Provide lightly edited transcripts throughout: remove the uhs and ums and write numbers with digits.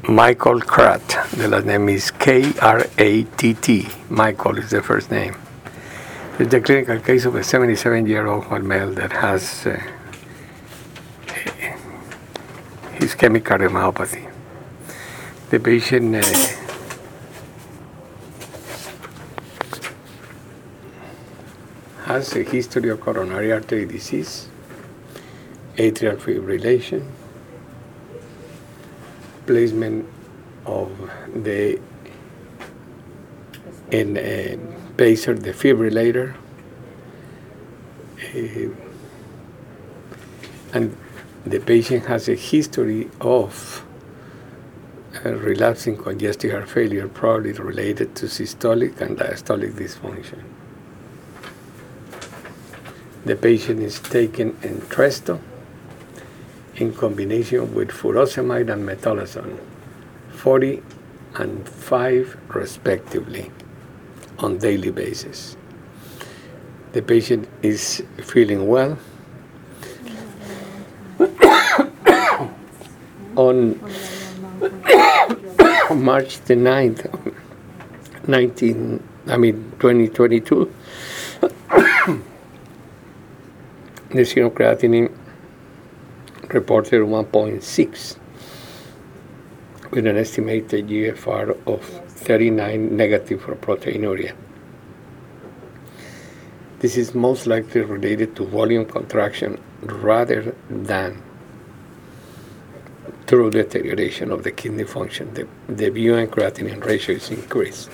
Michael Kratt. The last name is K-R-A-T-T. Michael is the first name. It's the clinical case of a 77-year-old white male that has ischemic cardiomyopathy. The patient has a history of coronary artery disease, atrial fibrillation, placement of the pacer defibrillator, and the patient has a history of relapsing congestive heart failure, probably related to systolic and diastolic dysfunction. The patient is taking Entresto in combination with furosemide and metolazone, 40 and 5 respectively, on daily basis. The patient is feeling well. On March the 9th, 2022, the serum creatinine reported 1.6 with an estimated GFR of 39 negative for proteinuria. This is most likely related to volume contraction rather than through deterioration of the kidney function. The BUN creatinine ratio is increased.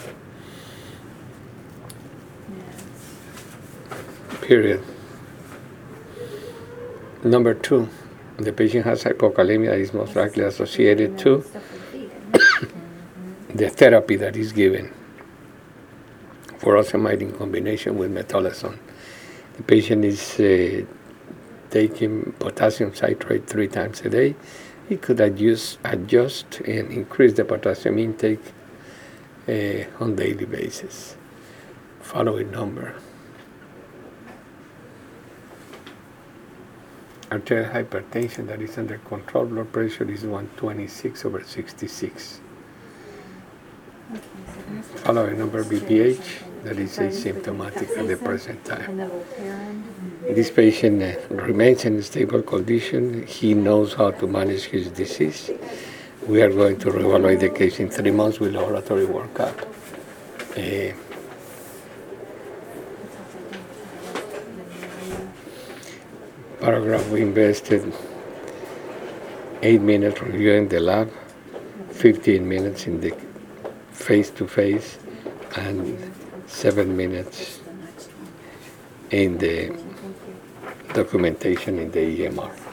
Period. Number 2, the patient has hypokalemia that is most likely associated to the therapy that is given, furosemide in combination with metolazone. The patient is taking potassium citrate 3 times a day. He could adjust and increase the potassium intake on daily basis. Following number. Arterial hypertension that is under control, blood pressure is 126/66. Following number, BPH, that is asymptomatic at the present time. This patient remains in a stable condition. He knows how to manage his disease. We are going to reevaluate the case in 3 months with laboratory workup. Paragraph, we invested 8 minutes reviewing the lab, 15 minutes in the face-to-face, and 7 minutes in the documentation in the EMR.